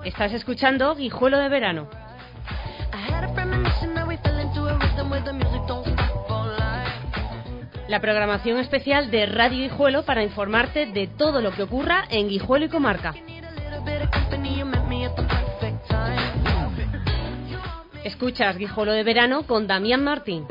Estás escuchando Guijuelo de Verano. La programación especial de Radio Guijuelo para informarte de todo lo que ocurra en Guijuelo y comarca. Escuchas Guijuelo de Verano con Damián Martín.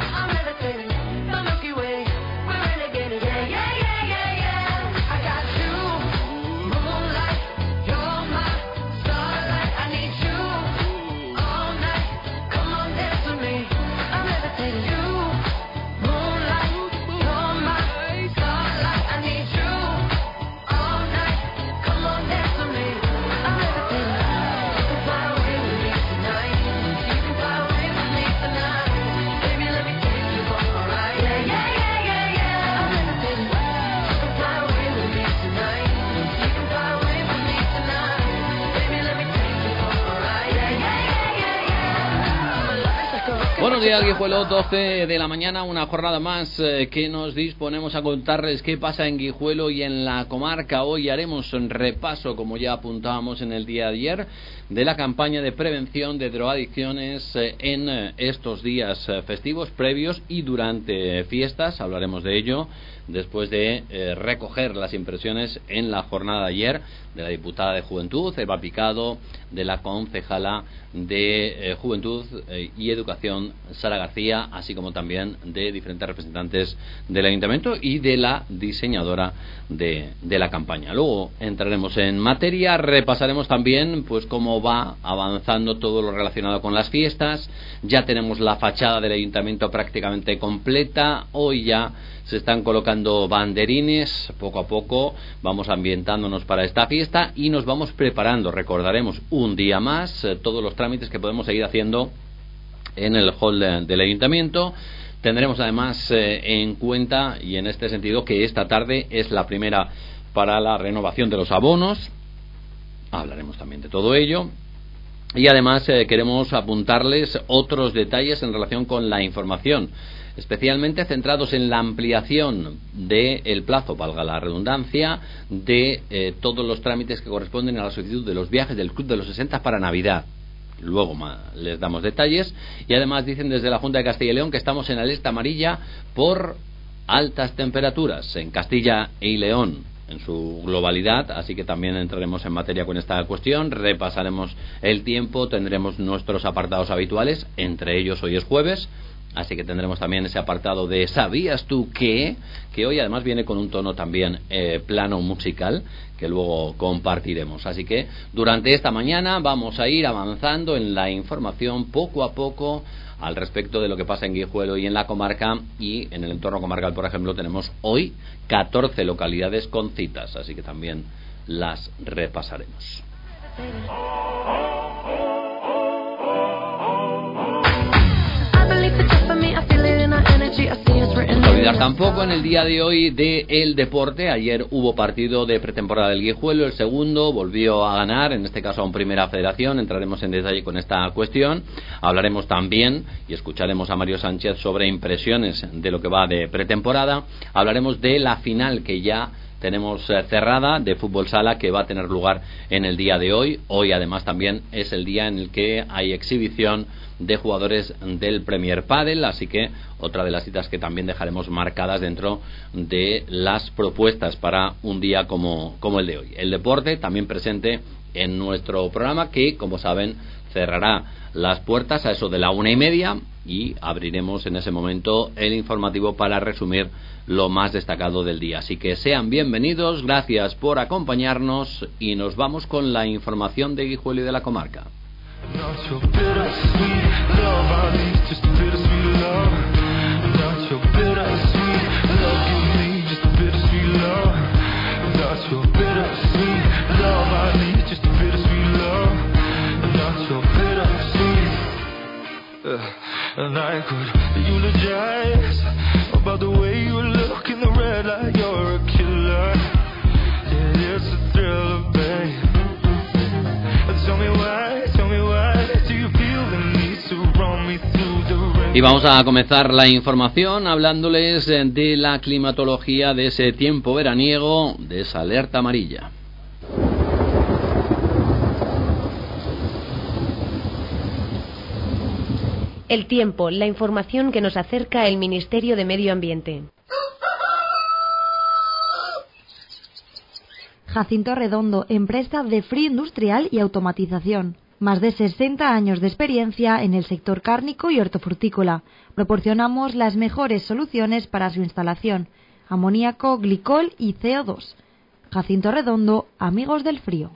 Buenos días, Guijuelo, 12 de la mañana, una jornada más que nos disponemos a contarles qué pasa en Guijuelo y en la comarca. Hoy haremos un repaso, como ya apuntábamos en el día de ayer, de la campaña de prevención de drogadicciones en estos días festivos previos y durante fiestas. Hablaremos de ello después de recoger las impresiones en la jornada de ayer de la diputada de Juventud, Eva Picado, de la concejala de Juventud y Educación, Sara García, así como también de diferentes representantes del Ayuntamiento y de la diseñadora de la campaña. Luego entraremos en materia, repasaremos también pues cómo va avanzando todo lo relacionado con las fiestas. Ya tenemos la fachada del Ayuntamiento prácticamente completa. Hoy ya se están colocando banderines, poco a poco vamos ambientándonos para esta fiesta y nos vamos preparando. Recordaremos un día más todos los trámites que podemos seguir haciendo en el hall del Ayuntamiento. Tendremos además en cuenta, y en este sentido, que esta tarde es la primera para la renovación de los abonos. Hablaremos también de todo ello. Y además queremos apuntarles otros detalles en relación con la información, especialmente centrados en la ampliación del plazo, valga la redundancia, de todos los trámites que corresponden a la solicitud de los viajes del Club de los 60 para Navidad. Luego les damos detalles. Y además dicen desde la Junta de Castilla y León que estamos en alerta amarilla por altas temperaturas en Castilla y León en su globalidad, así que también entraremos en materia con esta cuestión, repasaremos el tiempo, tendremos nuestros apartados habituales, entre ellos hoy es jueves, así que tendremos también ese apartado de ¿sabías tú qué? Que hoy además viene con un tono también plano musical, que luego compartiremos. Así que durante esta mañana vamos a ir avanzando en la información poco a poco al respecto de lo que pasa en Guijuelo y en la comarca. Y en el entorno comarcal, por ejemplo, tenemos hoy 14 localidades con citas, así que también las repasaremos. No olvidar tampoco en el día de hoy del deporte. Ayer hubo partido de pretemporada del Guijuelo, el segundo volvió a ganar, en este caso a un Primera Federación. Entraremos en detalle con esta cuestión. Hablaremos también y escucharemos a Mario Sánchez sobre impresiones de lo que va de pretemporada. Hablaremos de la final que ya tenemos cerrada de fútbol sala, que va a tener lugar en el día de hoy. Hoy además también es el día en el que hay exhibición de jugadores del Premier Padel, así que otra de las citas que también dejaremos marcadas dentro de las propuestas para un día como el de hoy. El deporte también presente en nuestro programa, que como saben cerrará las puertas a eso de la 1:30 y abriremos en ese momento el informativo para resumir lo más destacado del día. Así que sean bienvenidos, gracias por acompañarnos y nos vamos con la información de Guijuelo y de la comarca. And I could eulogize about the way you look in the red light. You're a killer. Yeah, it's a thriller, babe. Tell me why do you feel the need to run me through the rain? Y vamos a comenzar la información hablándoles de la climatología, de ese tiempo veraniego, de esa alerta amarilla. El tiempo, la información que nos acerca el Ministerio de Medio Ambiente. Jacinto Redondo, empresa de frío industrial y automatización. Más de 60 años de experiencia en el sector cárnico y hortofrutícola. Proporcionamos las mejores soluciones para su instalación: amoníaco, glicol y CO2. Jacinto Redondo, amigos del frío.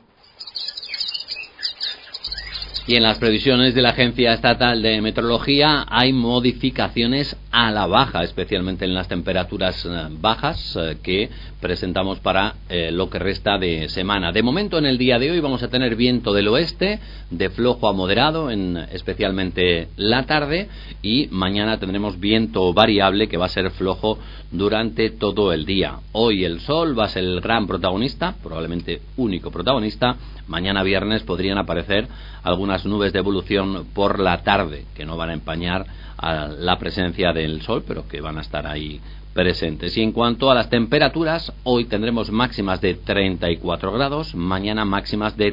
Y en las previsiones de la Agencia Estatal de Meteorología hay modificaciones a la baja, especialmente en las temperaturas bajas que presentamos para lo que resta de semana. De momento, en el día de hoy vamos a tener viento del oeste, de flojo a moderado, especialmente la tarde, y mañana tendremos viento variable que va a ser flojo durante todo el día. Hoy el sol va a ser el gran protagonista, probablemente único protagonista. Mañana viernes podrían aparecer algunas nubes de evolución por la tarde que no van a empañar a la presencia del sol, pero que van a estar ahí presentes. Y en cuanto a las temperaturas, hoy tendremos máximas de 34 grados, mañana máximas de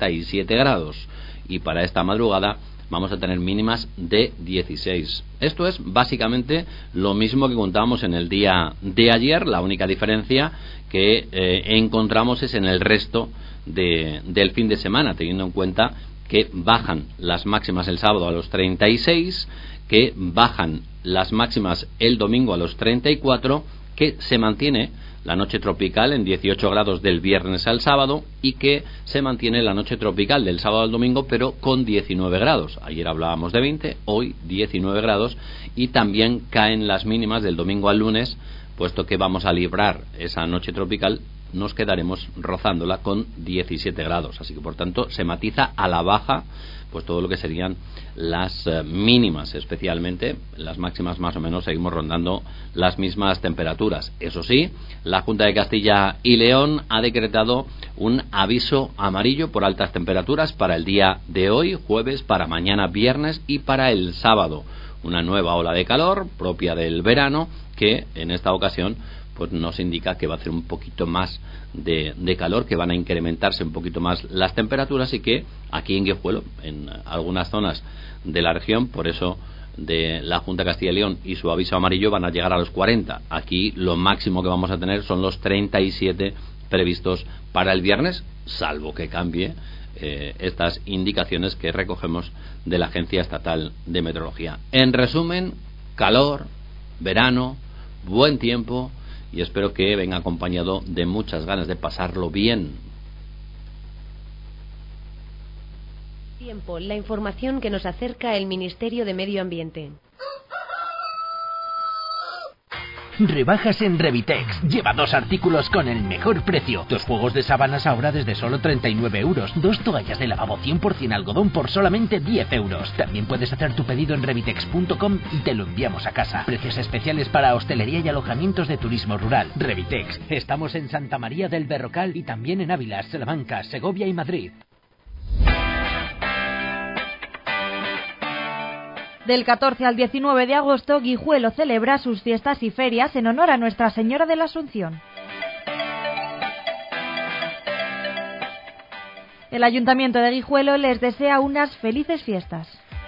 37 grados, y para esta madrugada vamos a tener mínimas de 16. Esto es básicamente lo mismo que contábamos en el día de ayer. La única diferencia que encontramos es en el resto del fin de semana, teniendo en cuenta que bajan las máximas el sábado a los 36, que bajan las máximas el domingo a los 34, que se mantiene la noche tropical en 18 grados del viernes al sábado, y que se mantiene la noche tropical del sábado al domingo, pero con 19 grados. Ayer hablábamos de 20, hoy 19 grados, y también caen las mínimas del domingo al lunes, puesto que vamos a librar esa noche tropical, nos quedaremos rozándola con 17 grados. Así que, por tanto, se matiza a la baja pues todo lo que serían las mínimas, especialmente las máximas. Más o menos seguimos rondando las mismas temperaturas. Eso sí, la Junta de Castilla y León ha decretado un aviso amarillo por altas temperaturas para el día de hoy, jueves, para mañana viernes y para el sábado. Una nueva ola de calor propia del verano que en esta ocasión pues nos indica que va a hacer un poquito más de calor, que van a incrementarse un poquito más las temperaturas, y que aquí en Guijuelo, en algunas zonas de la región, por eso de la Junta de Castilla y León y su aviso amarillo, van a llegar a los 40. Aquí lo máximo que vamos a tener son los 37 previstos para el viernes, salvo que cambie estas indicaciones que recogemos de la Agencia Estatal de Meteorología. En resumen, calor, verano, buen tiempo, y espero que venga acompañado de muchas ganas de pasarlo bien. Tiempo, la información que nos acerca el Ministerio de Medio Ambiente. Rebajas en Revitex. Lleva 2 artículos con el mejor precio. 2 juegos de sábanas ahora desde solo 39 euros. 2 toallas de lavabo 100% algodón por solamente 10 euros. También puedes hacer tu pedido en revitex.com y te lo enviamos a casa. Precios especiales para hostelería y alojamientos de turismo rural. Revitex. Estamos en Santa María del Berrocal y también en Ávila, Salamanca, Segovia y Madrid. Del 14 al 19 de agosto, Guijuelo celebra sus fiestas y ferias en honor a Nuestra Señora de la Asunción. El Ayuntamiento de Guijuelo les desea unas felices fiestas.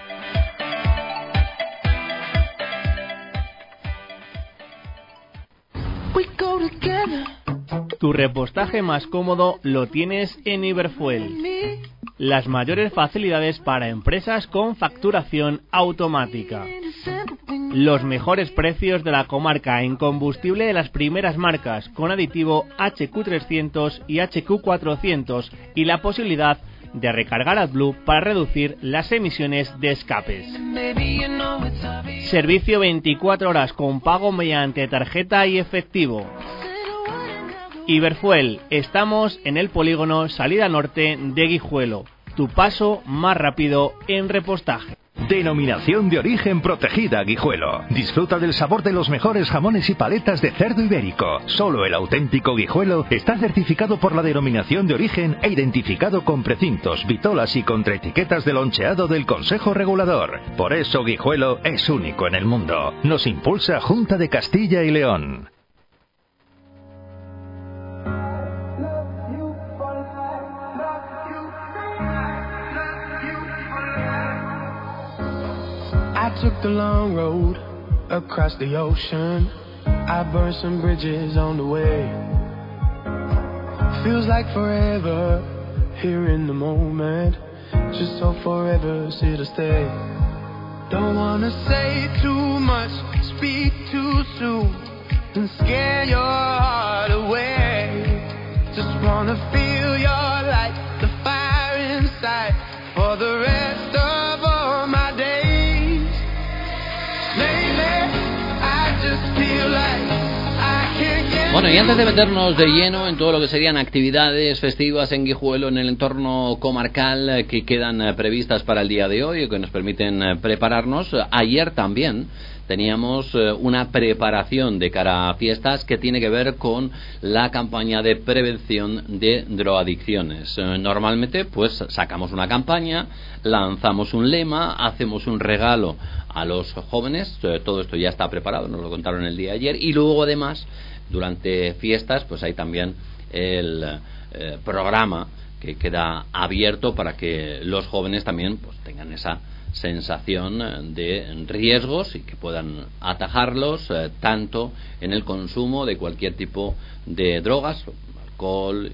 Tu repostaje más cómodo lo tienes en Iberfuel. Las mayores facilidades para empresas con facturación automática. Los mejores precios de la comarca en combustible de las primeras marcas, con aditivo HQ300 y HQ400, y la posibilidad de recargar AdBlue para reducir las emisiones de escapes. Servicio 24 horas con pago mediante tarjeta y efectivo. Iberfuel, estamos en el polígono Salida Norte de Guijuelo, tu paso más rápido en repostaje. Denominación de origen protegida Guijuelo. Disfruta del sabor de los mejores jamones y paletas de cerdo ibérico. Solo el auténtico Guijuelo está certificado por la denominación de origen e identificado con precintos, vitolas y contraetiquetas de loncheado del Consejo Regulador. Por eso Guijuelo es único en el mundo. Nos impulsa Junta de Castilla y León. took the long road across the ocean. I burned some bridges on the way. Feels like forever here in the moment. Just so forever's here to stay. Don't wanna say too much, speak too soon, and scare your heart away. Just wanna feel your light, the fire inside, for the rest of all my days. Lately, I just feel like I can't get. Bueno, y antes de meternos de lleno en todo lo que serían actividades festivas en Guijuelo, en el entorno comarcal que quedan previstas para el día de hoy y que nos permiten prepararnos, ayer también teníamos una preparación de cara a fiestas que tiene que ver con la campaña de prevención de drogadicciones. Normalmente pues sacamos una campaña, lanzamos un lema, hacemos un regalo a los jóvenes, todo esto ya está preparado, nos lo contaron el día de ayer, y luego además durante fiestas pues hay también el programa que queda abierto para que los jóvenes también pues tengan esa sensación de riesgos y que puedan atajarlos tanto en el consumo de cualquier tipo de drogas, alcohol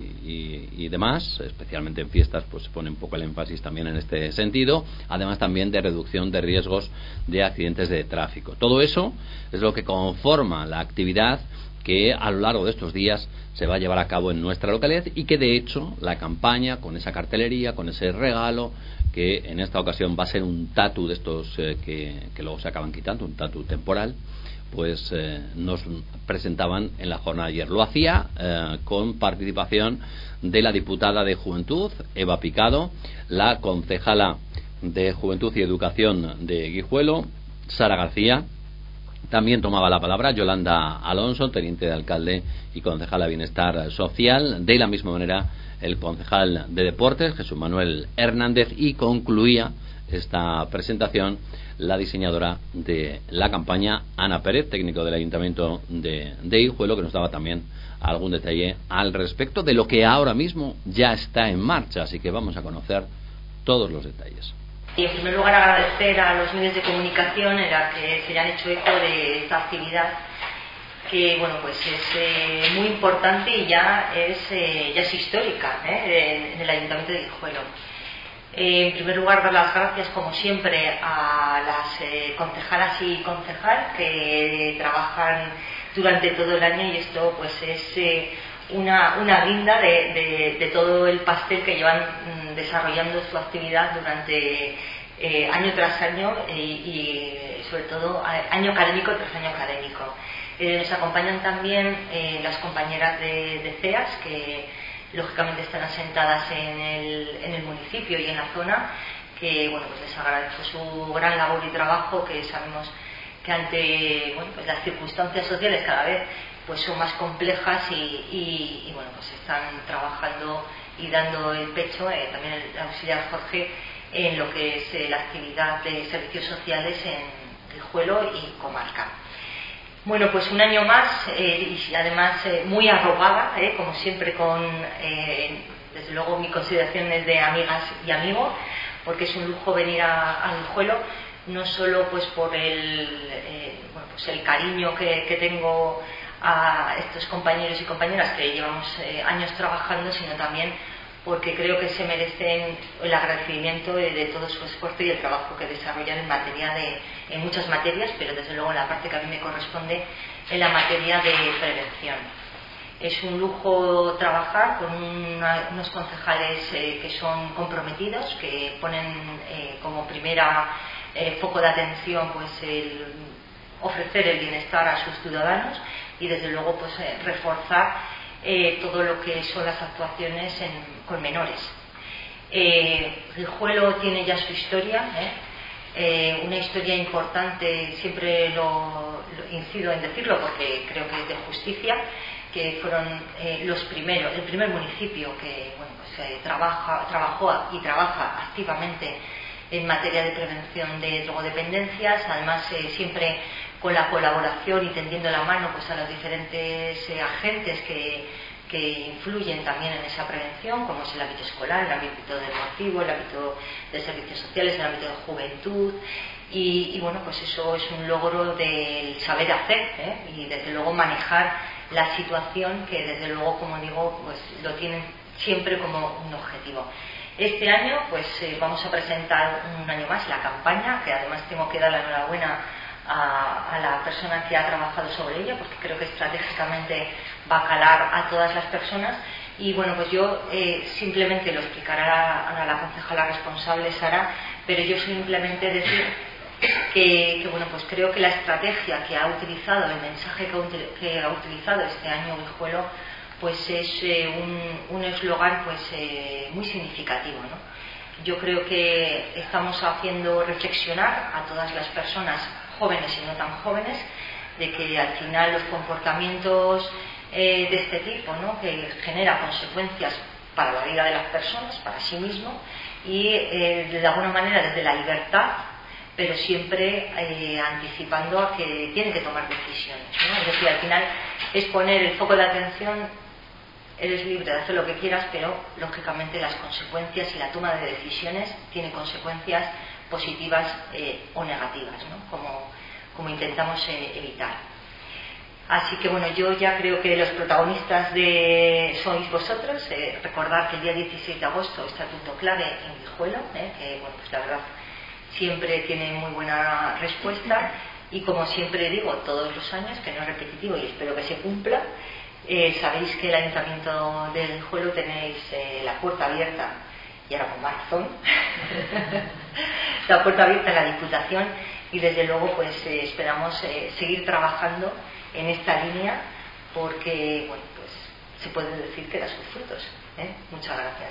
y demás, especialmente en fiestas pues se pone un poco el énfasis también en este sentido, además también de reducción de riesgos de accidentes de tráfico. Todo eso es lo que conforma la actividad que a lo largo de estos días se va a llevar a cabo en nuestra localidad y que de hecho la campaña con esa cartelería, con ese regalo, que en esta ocasión va a ser un tatu de estos que luego se acaban quitando, un tatu temporal, pues nos presentaban en la jornada de ayer. Lo hacía con participación de la diputada de Juventud, Eva Picado, la concejala de Juventud y Educación de Guijuelo, Sara García. También tomaba la palabra Yolanda Alonso, teniente de alcalde y concejala de Bienestar Social. De la misma manera, el concejal de Deportes, Jesús Manuel Hernández, y concluía esta presentación la diseñadora de la campaña, Ana Pérez, técnico del Ayuntamiento de Guijuelo, que nos daba también algún detalle al respecto de lo que ahora mismo ya está en marcha. Así que vamos a conocer todos los detalles. Y en primer lugar agradecer a los medios de comunicación en la que se han hecho eco de esta actividad que bueno pues es muy importante y ya es histórica en el Ayuntamiento de Guijuelo. En primer lugar dar las gracias como siempre a las concejalas y concejal que trabajan durante todo el año, y esto pues es una guinda de todo el pastel que llevan desarrollando su actividad durante año tras año y sobre todo año académico tras año académico. Nos acompañan también las compañeras de CEAS, que lógicamente están asentadas en el municipio y en la zona, que bueno pues les agradezco su gran labor y trabajo, que sabemos que ante bueno pues las circunstancias sociales cada vez pues son más complejas y bueno pues están trabajando y dando el pecho, también el auxiliar Jorge, en lo que es la actividad de servicios sociales en Guijuelo y comarca. Bueno, pues un año más y además muy arropada, como siempre, con desde luego mi consideración es de amigas y amigos, porque es un lujo venir a Guijuelo, no solo pues por el cariño que tengo a estos compañeros y compañeras que llevamos años trabajando, sino también porque creo que se merecen el agradecimiento de todo su esfuerzo y el trabajo que desarrollan en muchas materias, pero desde luego en la parte que a mí me corresponde, en la materia de prevención. Es un lujo trabajar con unos concejales que son comprometidos, que ponen como primera foco de atención pues el ofrecer el bienestar a sus ciudadanos y desde luego pues reforzar todo lo que son las actuaciones con menores. Guijuelo tiene ya su historia, una historia importante, siempre lo incido en decirlo porque creo que es de justicia, que fueron el primer municipio que bueno, pues, trabajó y trabaja activamente en materia de prevención de drogodependencias, además siempre con la colaboración y tendiendo la mano pues a los diferentes agentes que influyen también en esa prevención, como es el ámbito escolar, el ámbito deportivo, el ámbito de servicios sociales, el ámbito de juventud, y bueno, pues eso es un logro del saber hacer, y desde luego manejar la situación, que desde luego, como digo, pues lo tienen siempre como un objetivo. Este año pues vamos a presentar un año más la campaña, que además tengo que dar la enhorabuena a la persona que ha trabajado sobre ella, porque creo que estratégicamente va a calar a todas las personas. Y bueno, pues yo simplemente lo explicará a la concejala responsable, Sara, pero yo simplemente decir que bueno, pues creo que la estrategia que ha utilizado, el mensaje que ha utilizado este año Guijuelo, pues es un eslogan pues muy significativo, ¿no? Yo creo que estamos haciendo reflexionar a todas las personas, jóvenes y no tan jóvenes, de que al final los comportamientos de este tipo, ¿no?, que genera consecuencias para la vida de las personas, para sí mismo, y de alguna manera desde la libertad, pero siempre anticipando a que tienen que tomar decisiones, ¿no? Es decir, al final es poner el foco de atención. Eres libre de hacer lo que quieras, pero lógicamente las consecuencias y la toma de decisiones tienen consecuencias positivas o negativas, ¿no?, como intentamos evitar. Así que bueno, yo ya creo que los protagonistas sois vosotros. Recordad que el día 16 de agosto estatuto clave en Guijuelo, que bueno, pues la verdad siempre tiene muy buena respuesta, y como siempre digo todos los años, que no es repetitivo y espero que se cumpla, sabéis que el Ayuntamiento de Guijuelo tenéis la puerta abierta, y ahora con más razón, la puerta abierta en la Diputación, y desde luego pues esperamos seguir trabajando en esta línea, porque bueno, pues se puede decir que da sus frutos. Muchas gracias.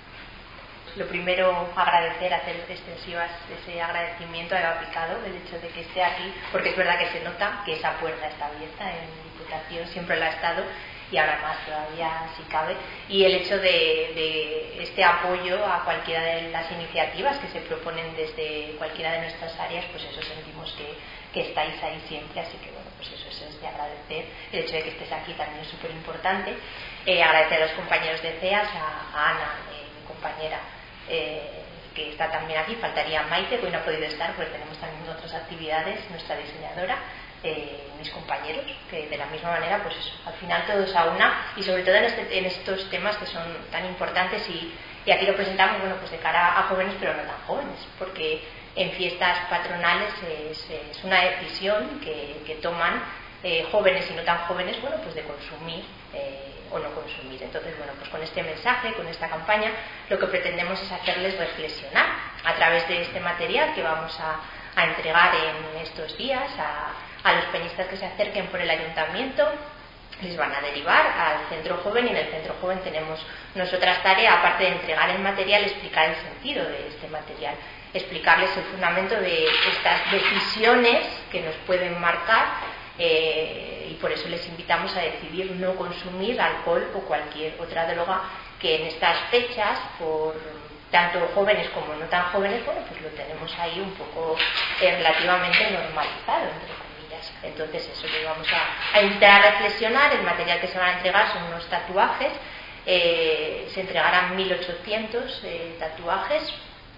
Lo primero, agradecer, hacer extensivas ese agradecimiento a Eva Picado, del hecho de que esté aquí, porque es verdad que se nota que esa puerta está abierta en Diputación, siempre la ha estado, y ahora más todavía si cabe, y el hecho de este apoyo a cualquiera de las iniciativas que se proponen desde cualquiera de nuestras áreas, pues eso sentimos que estáis ahí siempre, así que bueno, pues eso es de agradecer. El hecho de que estés aquí también es súper importante. Agradecer a los compañeros de CEAS, a Ana, mi compañera, que está también aquí. Faltaría Maite, que hoy no ha podido estar porque tenemos también otras actividades, nuestra diseñadora, mis compañeros, que de la misma manera, pues eso, al final todos a una, y sobre todo en estos temas que son tan importantes, y aquí lo presentamos, bueno, pues de cara a jóvenes, pero no tan jóvenes, porque en fiestas patronales es una decisión que toman jóvenes y no tan jóvenes, bueno, pues de consumir o no consumir. Entonces, bueno, pues con este mensaje, con esta campaña, lo que pretendemos es hacerles reflexionar a través de este material que vamos a entregar en estos días a los peñistas que se acerquen por el ayuntamiento. Les van a derivar al centro joven, y en el centro joven tenemos nosotras tarea, aparte de entregar el material, explicar el sentido de este material, explicarles el fundamento de estas decisiones que nos pueden marcar, y por eso les invitamos a decidir no consumir alcohol o cualquier otra droga que en estas fechas, por tanto jóvenes como no tan jóvenes, bueno, pues lo tenemos ahí un poco relativamente normalizado, entre comillas. Entonces eso, que vamos a invitar a reflexionar. El material que se van a entregar son unos tatuajes, se entregarán 1800 tatuajes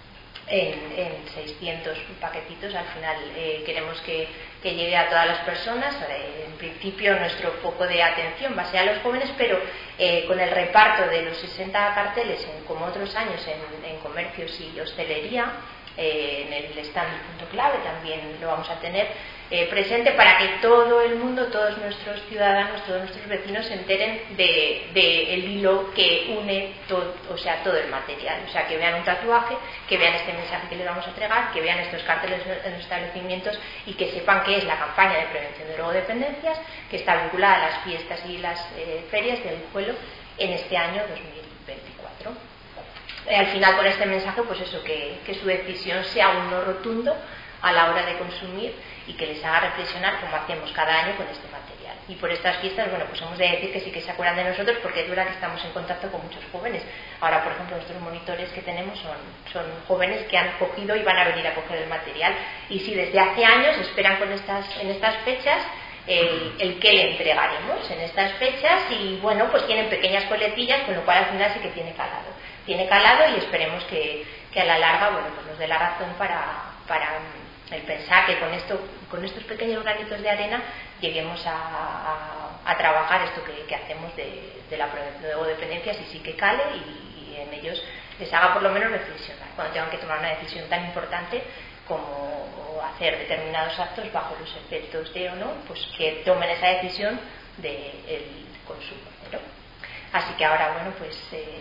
en 600 paquetitos. Al final queremos que llegue a todas las personas. En principio nuestro foco de atención va a ser a los jóvenes, pero con el reparto de los 60 carteles, como otros años en comercios y hostelería, en el stand Punto Clave también lo vamos a tener presente, para que todo el mundo, todos nuestros ciudadanos, todos nuestros vecinos se enteren de el hilo que une todo, o sea, todo el material. O sea, que vean un tatuaje, que vean este mensaje que les vamos a entregar, que vean estos carteles en los establecimientos, y que sepan qué es la campaña de prevención de drogodependencias, que está vinculada a las fiestas y las ferias del Guijuelo en este año 2024. Al final, con este mensaje, pues eso, que su decisión sea un no rotundo a la hora de consumir, y que les haga reflexionar, como hacemos cada año con este material. Y por estas fiestas, bueno, pues hemos de decir que sí que se acuerdan de nosotros, porque es verdad que estamos en contacto con muchos jóvenes. Ahora, por ejemplo, nuestros monitores que tenemos son jóvenes que han cogido y van a venir a coger el material, y sí, desde hace años esperan en estas fechas el que le entregaremos en estas fechas, y bueno, pues tienen pequeñas coletillas, con lo cual al final sí que tiene calado, y esperemos que a la larga, bueno, pues nos dé la razón para el pensar que con estos pequeños granitos de arena lleguemos a trabajar esto que hacemos de la drogodependencia, si sí que cale y en ellos les haga por lo menos reflexionar cuando tengan que tomar una decisión tan importante como hacer determinados actos bajo los efectos de o no, pues que tomen esa decisión del consumo, ¿no? Así que ahora, bueno, pues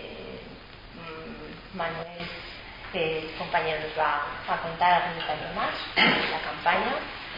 Manuel, el compañero, nos va a contar algún detalle más de la campaña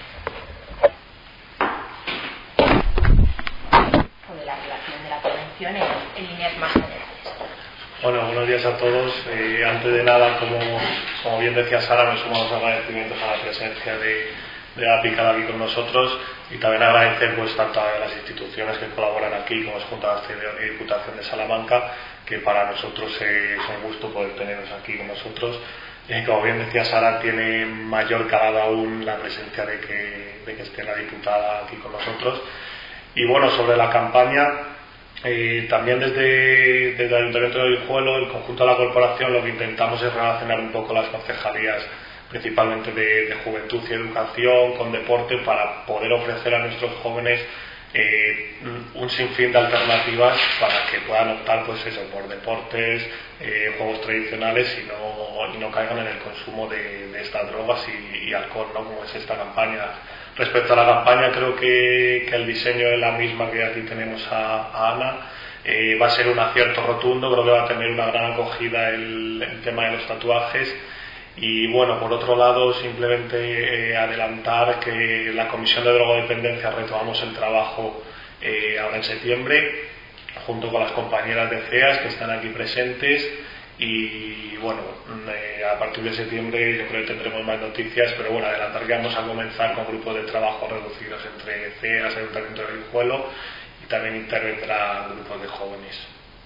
o de la relación de la prevención en líneas más generales. Bueno, buenos días a todos. Antes de nada, como bien decía Sara, me sumo a los agradecimientos a la presencia de la Picada aquí con nosotros y también agradecer pues tanto a las instituciones que colaboran aquí como es Junta de Abstención y Diputación de Salamanca, que para nosotros es un gusto poder tenerlos aquí con nosotros. Como bien decía Sara, tiene mayor calado aún la presencia de que esté la diputada aquí con nosotros. Y bueno, sobre la campaña, también desde el Ayuntamiento de Guijuelo, el conjunto de la corporación, lo que intentamos es relacionar un poco las concejalías, principalmente de juventud y educación, con deporte, para poder ofrecer a nuestros jóvenes un sinfín de alternativas para que puedan optar pues eso, por deportes, juegos tradicionales y no caigan en el consumo de estas drogas y alcohol, ¿no? Como es esta campaña. Respecto a la campaña, creo que el diseño es la misma que aquí tenemos a Ana. Va a ser un acierto rotundo, creo que va a tener una gran acogida el tema de los tatuajes. Y bueno, por otro lado, simplemente adelantar que la Comisión de Drogodependencia retomamos el trabajo ahora en septiembre, junto con las compañeras de CEAS que están aquí presentes. Y bueno, a partir de septiembre yo creo que tendremos más noticias, pero bueno, adelantar que vamos a comenzar con grupos de trabajo reducidos entre CEAS, Ayuntamiento de Guijuelo, y también intervendrán grupos de jóvenes.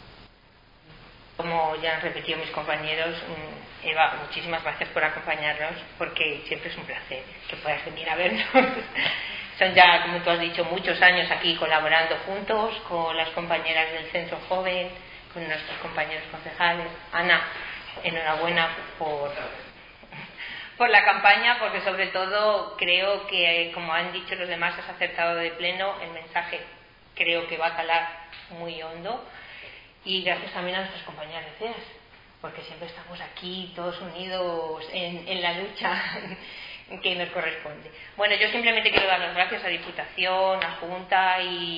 Como ya han repetido mis compañeros, Eva, muchísimas gracias por acompañarnos, porque siempre es un placer que puedas venir a vernos. Son ya, como tú has dicho, muchos años aquí colaborando juntos con las compañeras del Centro Joven, con nuestros compañeros concejales. Ana, enhorabuena por la campaña, porque sobre todo creo que, como han dicho los demás, has acertado de pleno. El mensaje creo que va a calar muy hondo. Y gracias también a nuestras compañeras de CEAS, porque siempre estamos aquí todos unidos en la lucha que nos corresponde. Bueno, yo simplemente quiero dar las gracias a Diputación, a Junta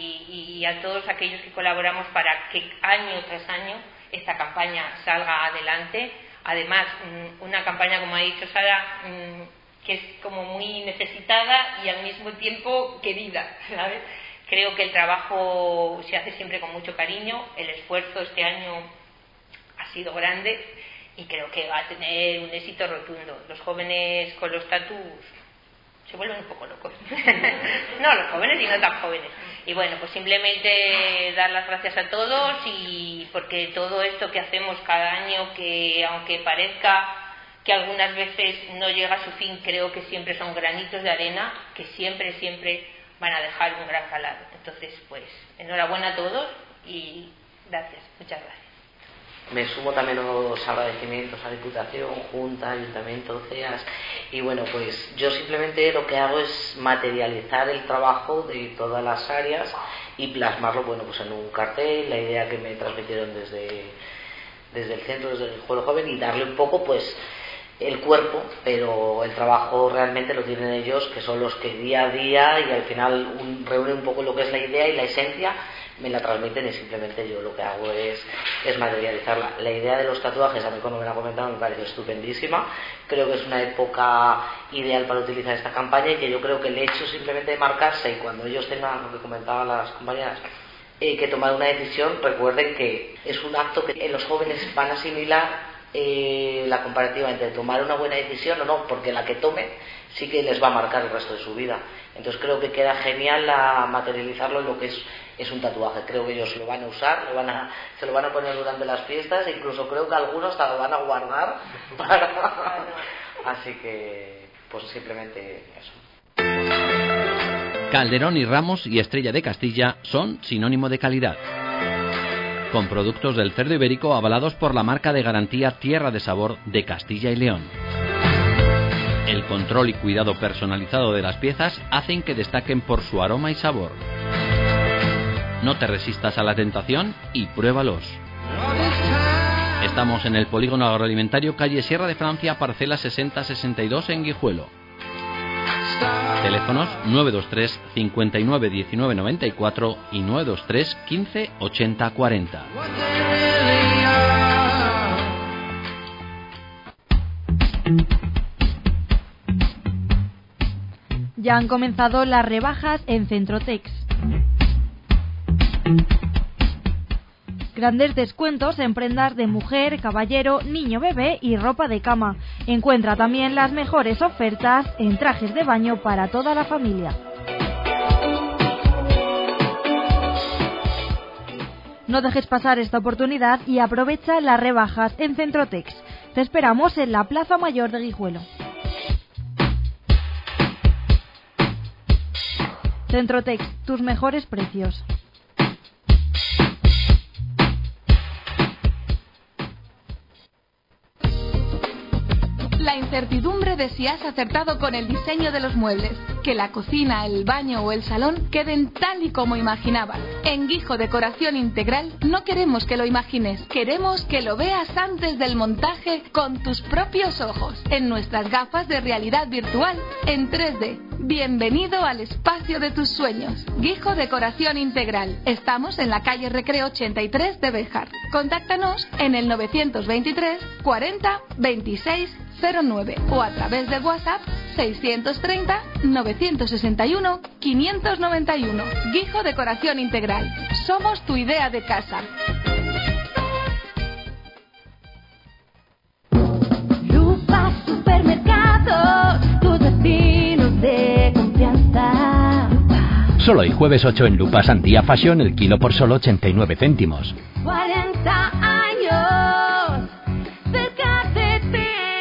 y a todos aquellos que colaboramos para que año tras año esta campaña salga adelante. Además, una campaña, como ha dicho Sara, que es como muy necesitada y al mismo tiempo querida, ¿sabes? Creo que el trabajo se hace siempre con mucho cariño, el esfuerzo este año ha sido grande y creo que va a tener un éxito rotundo. Los jóvenes con los tatus se vuelven un poco locos. No, los jóvenes y no tan jóvenes. Y bueno, pues simplemente dar las gracias a todos, y porque todo esto que hacemos cada año, que aunque parezca que algunas veces no llega a su fin, creo que siempre son granitos de arena que siempre van a dejar un gran calado. Entonces, pues, enhorabuena a todos y gracias, muchas gracias. Me sumo también a los agradecimientos a Diputación, Junta, Ayuntamiento, CEAS, y bueno, pues yo simplemente lo que hago es materializar el trabajo de todas las áreas y plasmarlo, bueno, pues en un cartel, la idea que me transmitieron desde el centro, desde el Guijuelo Joven, y darle un poco, pues, el cuerpo, pero el trabajo realmente lo tienen ellos, que son los que día a día y al final reúnen un poco lo que es la idea y la esencia, me la transmiten, y simplemente yo lo que hago es materializarla. La idea de los tatuajes, a mí cuando me la comentaron me pareció estupendísima. Creo que es una época ideal para utilizar esta campaña, y que yo creo que el hecho simplemente de marcarse, y cuando ellos tengan, lo que comentaban las compañeras, que tomar una decisión, recuerden que es un acto que los jóvenes van a asimilar la comparativa entre tomar una buena decisión o no, porque la que tomen sí que les va a marcar el resto de su vida. Entonces creo que queda genial materializarlo en lo que es un tatuaje. Creo que ellos lo van a usar, se lo van a poner durante las fiestas, e incluso creo que algunos hasta lo van a guardar así que pues simplemente eso. Calderón y Ramos y Estrella de Castilla son sinónimo de calidad, con productos del cerdo ibérico avalados por la marca de garantía Tierra de Sabor de Castilla y León. El control y cuidado personalizado de las piezas hacen que destaquen por su aroma y sabor. No te resistas a la tentación y pruébalos. Estamos en el Polígono Agroalimentario, calle Sierra de Francia, parcela 6062 en Guijuelo. Teléfonos 923 59 19 94 y 923 15 80 40. Ya han comenzado las rebajas en Centrotex. Grandes descuentos en prendas de mujer, caballero, niño, bebé y ropa de cama. Encuentra también las mejores ofertas en trajes de baño para toda la familia. No dejes pasar esta oportunidad y aprovecha las rebajas en Centrotex. Te esperamos en la Plaza Mayor de Guijuelo. Centrotex, tus mejores precios. La incertidumbre de si has acertado con el diseño de los muebles, que la cocina, el baño o el salón queden tal y como imaginabas. En Guijo Decoración Integral no queremos que lo imagines, queremos que lo veas antes del montaje con tus propios ojos, en nuestras gafas de realidad virtual, en 3D. Bienvenido al espacio de tus sueños. Guijo Decoración Integral. Estamos en la calle Recreo 83 de Béjar. Contáctanos en el 923 40 26 09 o a través de WhatsApp 630 961 591. Guijo Decoración Integral. Somos tu idea de casa. Lupa Supermercados, tus destinos de confianza. Solo el jueves 8 en Lupa Sandía Fashion, el kilo por solo 89 céntimos. 40 años cerca de ti.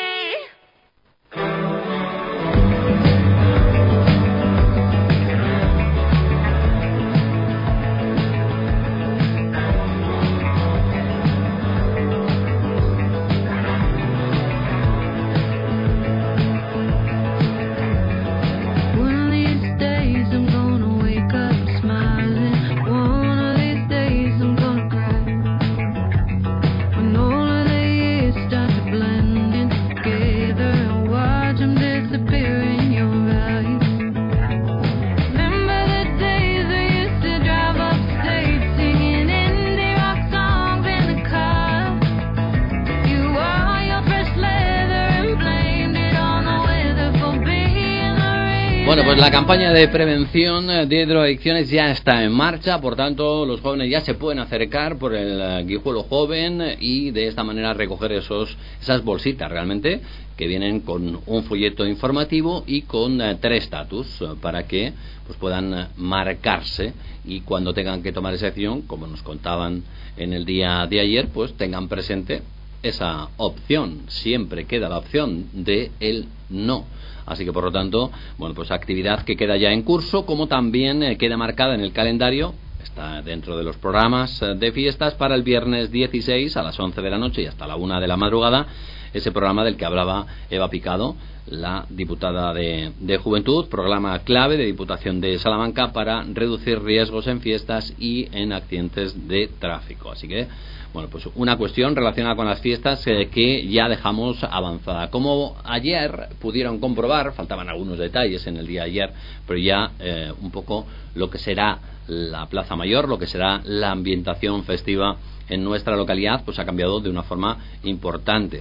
Bueno, pues la campaña de prevención de drogadicciones ya está en marcha, por tanto los jóvenes ya se pueden acercar por el Guijuelo Joven y de esta manera recoger esas bolsitas realmente que vienen con un folleto informativo y con 3 estatus para que pues puedan marcarse y cuando tengan que tomar esa acción, como nos contaban en el día de ayer, pues tengan presente esa opción. Siempre queda la opción de el no. Así que por lo tanto, bueno, pues actividad que queda ya en curso, como también queda marcada en el calendario, está dentro de los programas de fiestas para el viernes 16 a las 11 de la noche y hasta la 1 de la madrugada, ese programa del que hablaba Eva Picado, la diputada de Juventud, programa clave de Diputación de Salamanca para reducir riesgos en fiestas y en accidentes de tráfico. Así que, bueno, pues una cuestión relacionada con las fiestas que ya dejamos avanzada. Como ayer pudieron comprobar, faltaban algunos detalles en el día de ayer, pero ya un poco lo que será la Plaza Mayor, lo que será la ambientación festiva en nuestra localidad, pues ha cambiado de una forma importante.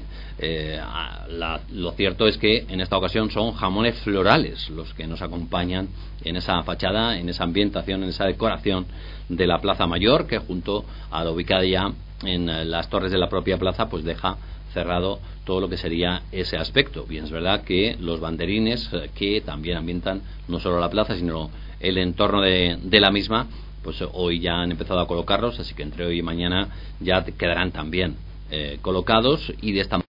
Lo cierto es que en esta ocasión son jamones florales los que nos acompañan en esa fachada, en esa ambientación, en esa decoración de la Plaza Mayor, que junto a la ubicada ya en las torres de la propia plaza, pues deja cerrado todo lo que sería ese aspecto. Bien, es verdad que los banderines que también ambientan no solo la plaza, sino el entorno de la misma, pues hoy ya han empezado a colocarlos, así que entre hoy y mañana ya quedarán también colocados y de esta